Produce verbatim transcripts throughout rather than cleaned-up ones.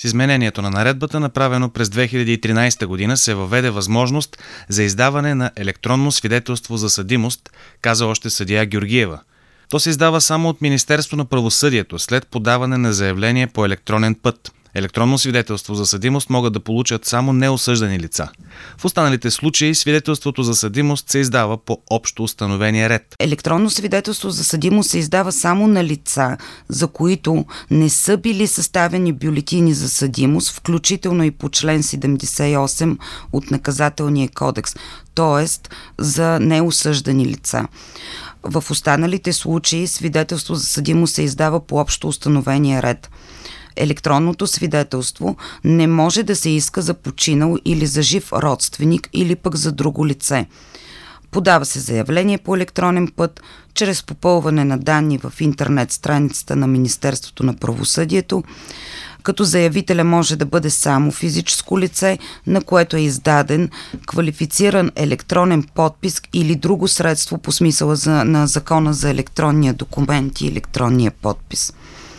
С изменението на наредбата, направено през две хиляди и тринадесета година, се въведе възможност за издаване на електронно свидетелство за съдимост, каза още съдия Георгиева. То се издава само от Министерство на правосъдието след подаване на заявление по електронен път. Електронно свидетелство за съдимост могат да получат само неосъждани лица. В останалите случаи свидетелството за съдимост се издава по общо установения ред. Електронно свидетелство за съдимост се издава само на лица, за които не са били съставени бюлетини за съдимост, включително и по член седемдесет и осем от Наказателния кодекс, т.е. за неосъждани лица. В останалите случаи свидетелство за съдимост се издава по общо установения ред. Електронното свидетелство не може да се иска за починал или за жив родственик или пък за друго лице. Подава се заявление по електронен път, чрез попълване на данни в интернет страницата на Министерството на правосъдието, като заявителя може да бъде само физическо лице, на което е издаден квалифициран електронен подпис или друго средство по смисъла за, на Закона за електронния документ и електронния подпис.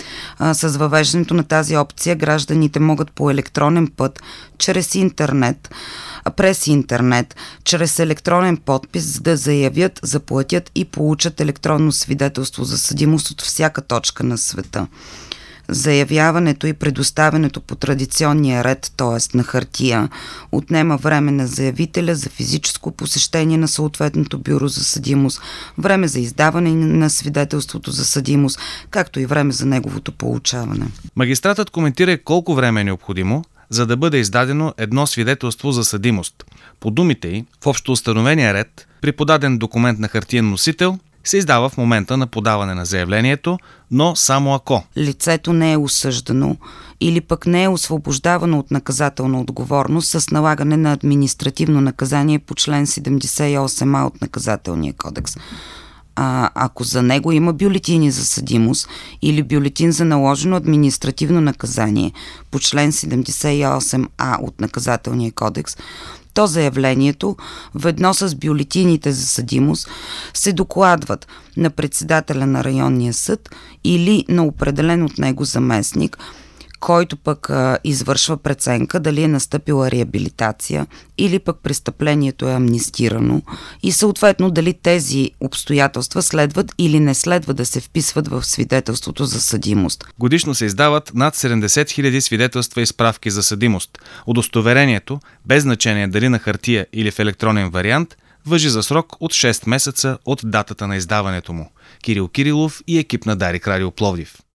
А, с въвеждането на тази опция гражданите могат по електронен път, чрез интернет, през интернет, чрез електронен подпис да заявят, заплатят и получат електронно свидетелство за съдимост от всяка точка на света. Заявяването и предоставянето по традиционния ред, т.е. на хартия, отнема време на заявителя за физическо посещение на съответното бюро за съдимост, време за издаване на свидетелството за съдимост, както и време за неговото получаване. Магистратът коментира колко време е необходимо, за да бъде издадено едно свидетелство за съдимост. По думите й, в общо установения ред, при подаден документ на хартиен носител, се издава в момента на подаване на заявлението, но само ако лицето не е осъждано или пък не е освобождавано от наказателна отговорност с налагане на административно наказание по член седемдесет и осем а от Наказателния кодекс. А ако за него има бюлетини за съдимост или бюлетин за наложено административно наказание по член седемдесет и осем а от Наказателния кодекс, то заявлението, ведно с бюлетините за съдимост, се докладват на председателя на районния съд или на определен от него заместник, който пък а, извършва преценка дали е настъпила реабилитация или пък престъплението е амнистирано и съответно дали тези обстоятелства следват или не следва да се вписват в свидетелството за съдимост. Годишно се издават над седемдесет хиляди свидетелства и справки за съдимост. Удостоверението, без значение дали на хартия или в електронен вариант, важи за срок от шест месеца от датата на издаването му. Кирил Кирилов и екип на Дарик Радио Пловдив.